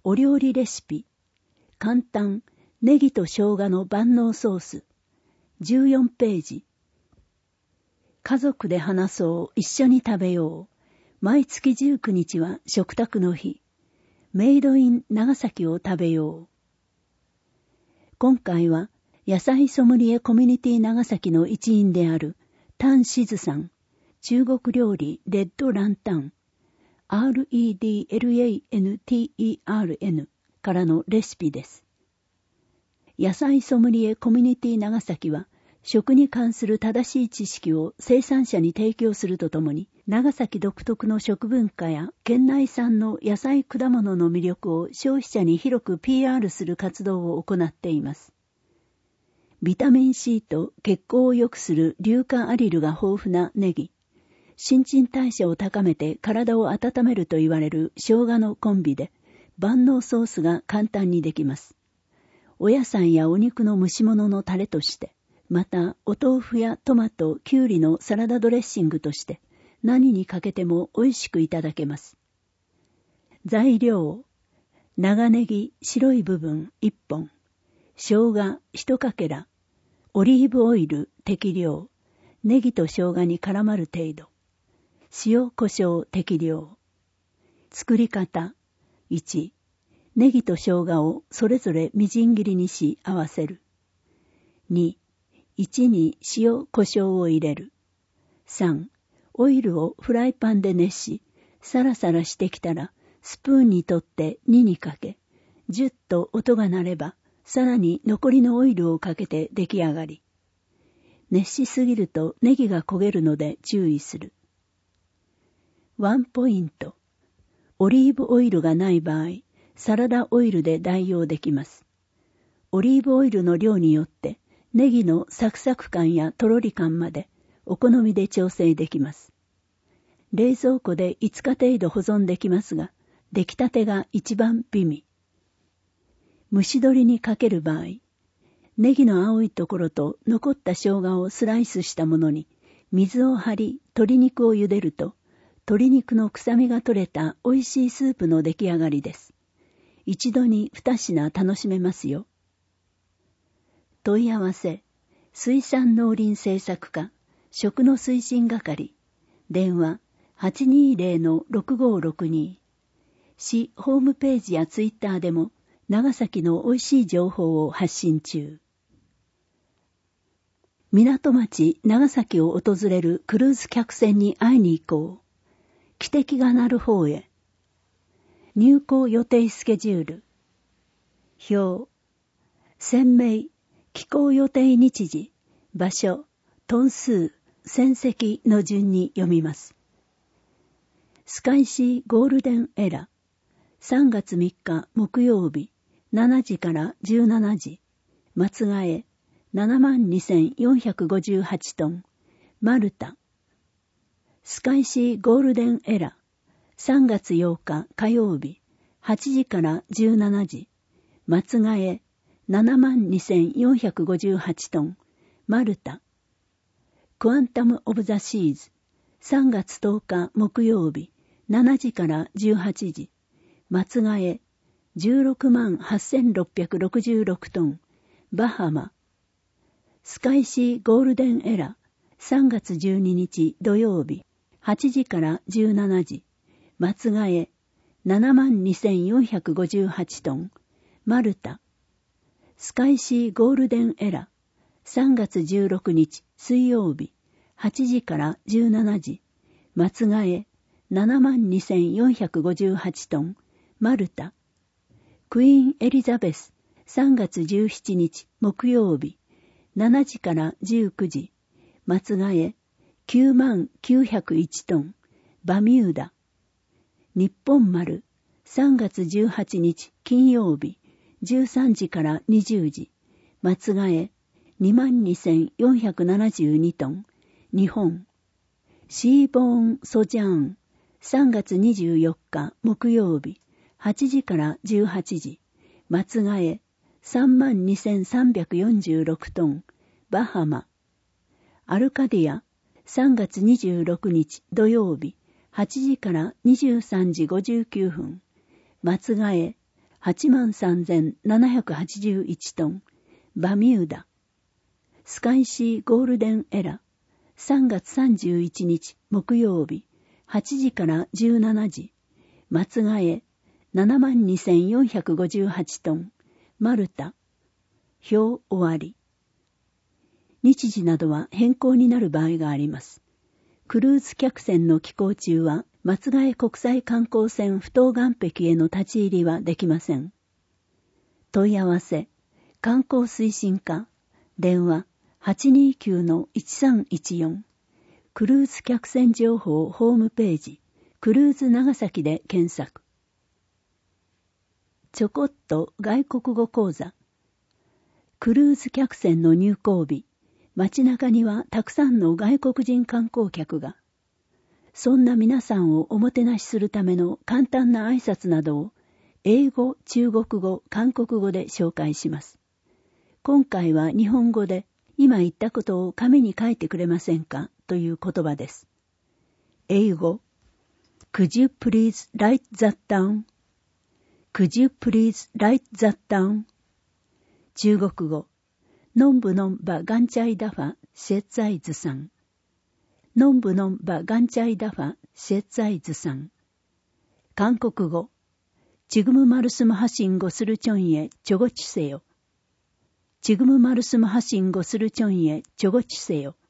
お料理レシピ、簡単、ネギと生姜の万能ソース、14ページ。家族で話そう、一緒に食べよう。毎月19日は食卓の日。メイドイン長崎を食べよう。今回は、野菜ソムリエコミュニティ長崎の一員である、タンシズさん、中国料理レッドランタン、REDLANTERN からのレシピです。野菜ソムリエコミュニティ長崎は、食に関する正しい知識を生産者に提供するとともに、長崎独特の食文化や県内産の野菜果物の魅力を消費者に広く PR する活動を行っています。ビタミン C と血行を良くする硫化アリルが豊富なネギ、新陳代謝を高めて体を温めると言われる生姜のコンビで万能ソースが簡単にできます。お野菜やお肉の蒸し物のタレとして、またお豆腐やトマト、キュウリのサラダドレッシングとして何にかけても美味しくいただけます。材料、長ネギ白い部分1本、生姜1かけら、オリーブオイル適量、ネギと生姜に絡まる程度、塩コショウ適量。作り方。1、ネギと生姜をそれぞれみじん切りにし合わせる。2、1に塩コショウを入れる。3、オイルをフライパンで熱し、サラサラしてきたらスプーンに取って2にかけ、ジュッと音が鳴れば、さらに残りのオイルをかけて出来上がり。熱しすぎるとネギが焦げるので注意する。ワンポイント。オリーブオイルがない場合、サラダオイルで代用できます。オリーブオイルの量によって、ネギのサクサク感やとろり感までお好みで調整できます。冷蔵庫で5日程度保存できますが、出来たてが一番美味。蒸し鶏にかける場合、ネギの青いところと残った生姜をスライスしたものに、水を張り鶏肉を茹でると、鶏肉の臭みが取れた美味しいスープの出来上がりです。一度に2品楽しめますよ。問い合わせ、水産農林政策課、食の推進係、電話 820-6562。市ホームページやツイッターでも長崎の美味しい情報を発信中。港町長崎を訪れるクルーズ客船に会いに行こう。汽笛が鳴る方へ。入港予定スケジュール。表。船名、寄港予定日時、場所、トン数、船籍の順に読みます。スカイシーゴールデンエラ。3月3日木曜日、7時から17時。松替え、72,458 トン。マルタ。スカイシーゴールデンエラ。3月8日火曜日、8時から17時。松替え、72,458 トン。マルタ。クアンタム・オブ・ザ・シーズ。3月10日木曜日、7時から18時。松替え、168,666 トン。バハマ。スカイシーゴールデンエラ。3月12日土曜日、8時から17時。松替え、72,458 トン。マルタ。スカイシーゴールデンエラ。3月16日水曜日、8時から17時。松替え、72,458 トン。マルタ。クイーンエリザベス。3月17日木曜日、7時から19時。松替え、99,101 トン。バミューダ。日本丸。3月18日金曜日、13時から20時。松替え、22,472 トン。日本。シーボーンソジャーン。3月24日木曜日、8時から18時。松替え、32,346 トン。バハマ。アルカディア。3月26日土曜日、8時から23時59分。松替え、 83,781トン、バミューダ。スカイシーゴールデンエラ、3月31日木曜日、8時から17時、松ヶ江、72,458トン、マルタ。表終わり。日時などは変更になる場合があります。クルーズ客船の寄港中は、松ヶ江国際観光船不当岸壁への立ち入りはできません。問い合わせ、観光推進課、電話 829-1314、クルーズ客船情報ホームページ、クルーズ長崎で検索。ちょこっと外国語講座。クルーズ客船の入港日、街中にはたくさんの外国人観光客が、そんな皆さんをおもてなしするための簡単な挨拶などを英語、中国語、韓国語で紹介します。今回は日本語で今言ったことを紙に書いてくれませんかという言葉です。英語 Could you please write that down? Could you please write that down? 中国語ノンブノンバガンチャイダファシェッツァイズさん。ノンブノンバガンチャイダファシェッツァイズさん。韓国語チグムマルスムハシンゴスルチョンへチョゴチセヨ。チグムマルスムハシンゴスルチョンへチョゴチセヨ。